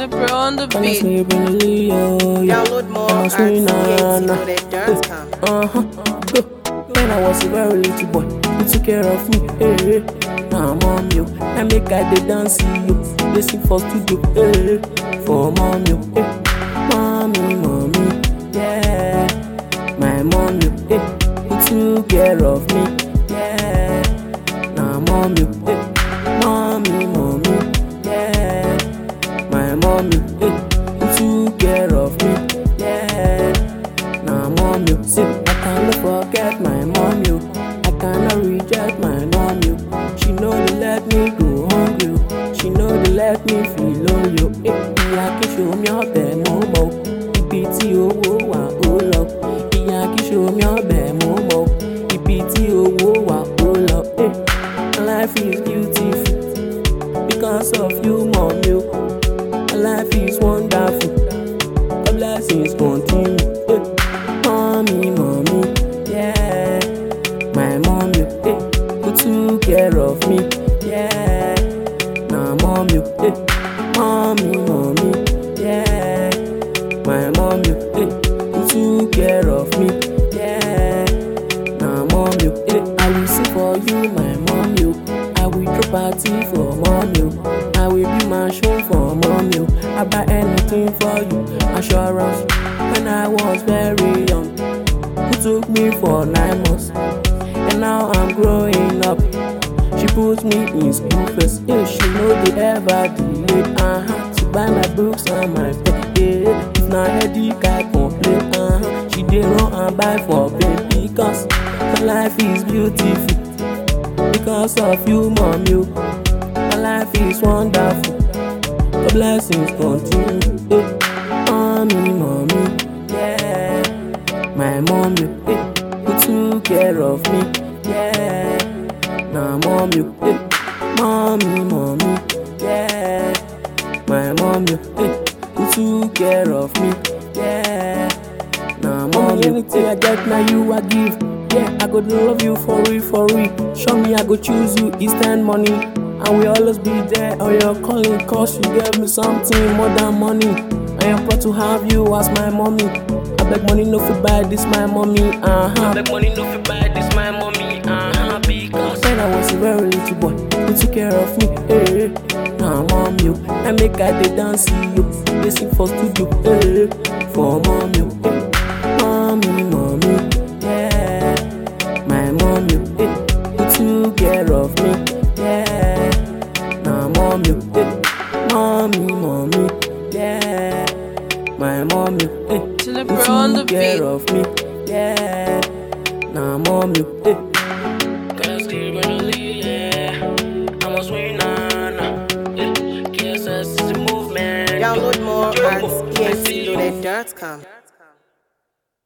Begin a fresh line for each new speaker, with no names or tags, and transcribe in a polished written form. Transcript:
Slipper on the beat.
Download more at ENTloaded.com.
When I was a very little boy, you took care of me. Hey, now mom you, I make I dey dance you. They sing for studio, hey, for mom you. Hey, mommy, yeah, my mom you. Hey, you took care of me. Yeah, now mom you. Hey, mommy, yeah, my mom you. Hey, you took care of me. Yeah, now mom you. Say, I cannot forget my mom you. I cannot reject my mom you. She know they let me go hungry. She know they let me feel lonely. Ìyá kì í ṣomi ọbẹ̀ mo mọ̀. Ibi tí owó wà ó lọ. Ìyá kì í ṣomi ọbẹ̀ mo mọ̀. Ibi tí owó wà ó lọ. Life is beautiful because of you, mom you. Life is wonderful. The blessings continue. Mommy, yeah, my mom you, who took care of me, yeah, now mom you, mommy, yeah, my mom you, who took care of me, yeah, now mom you, I will sing for you, my mom you, I will throw party for mom you, I will be my show for mom you, I buy anything for you, assurance, when I was very young. Who took me for 9 months, and now I'm growing up. She puts me in school first, yeah, she know they ever delay. She buy my books and my pen, yeah. If not headache, I complain. She did run and buy for pain because my life is beautiful because of you, mom. You, my life is wonderful. The blessings continue. Mommy, yeah. My mom you, who took care of me, yeah. Now mom you, mommy, yeah. My mom you, who took care of me, yeah. Now mom you, anything I get now you I give, yeah. I go love you for real. Show me I go choose you, instant money, and we always be there on your calling, cause you gave me something more than money. I am proud to have you as my mommy. I beg money no fit buy this my mommy, I beg money no fit buy this my mommy, because when I was a very little boy, you took care of me, hey, now mom you, I make I dey dance you, they sing for studio, hey, for mom you, hey, mommy, yeah, my mom you, hey, you took care of me, yeah, now mom you, hey, mommy, yeah, my mom you, hey.
Slipper on the
Took care
beat.
of me, yeah. Now mom you,
Cause yeah, I'm a swing on. KSS is a movement.
Download more at ENTloaded.com.